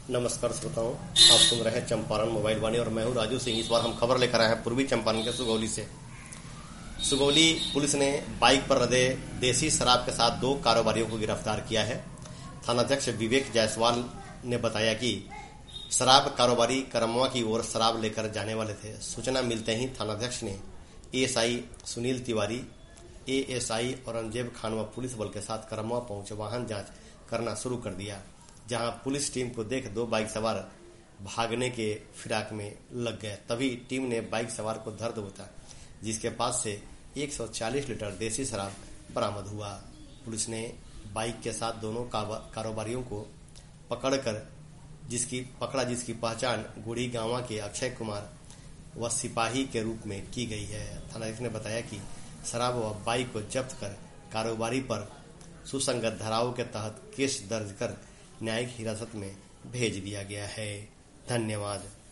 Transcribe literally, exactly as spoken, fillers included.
नमस्कार श्रोताओं, आप सुन रहे हैं चंपारण मोबाइल वाणी और मैं हूं राजू सिंह। इस बार हम खबर लेकर आए हैं पूर्वी चंपारण के सुगौली से। सुगौली पुलिस ने बाइक पर लदे देसी शराब के साथ दो कारोबारियों को गिरफ्तार किया है। थानाध्यक्ष विवेक जायसवाल ने बताया कि शराब कारोबारी करमवा की ओर शराब लेकर जाने वाले थे। सूचना मिलते ही थानाध्यक्ष ने एएसआई सुनील तिवारी, एएसआई औरंगजेब खान व पुलिस बल के साथ करमवा पहुंचे वाहन जांच करना शुरू कर दिया, जहां पुलिस टीम को देख दो बाइक सवार भागने के फिराक में लग गए। तभी टीम ने बाइक सवार को धर दबोचा, जिसके पास से एक सौ चालीस लीटर देसी शराब बरामद हुआ। पुलिस ने बाइक के साथ दोनों कारोबारियों को पकड़कर जिसकी पकड़ा जिसकी पहचान गुड़ी गांवा के अक्षय कुमार व सिपाही के रूप में की गई है। थानाध्यक्ष ने बताया कि शराब व बाइक को जब्त कर कारोबारी पर सुसंगत धाराओं के तहत केस दर्ज कर न्यायिक हिरासत में भेज दिया गया है। धन्यवाद।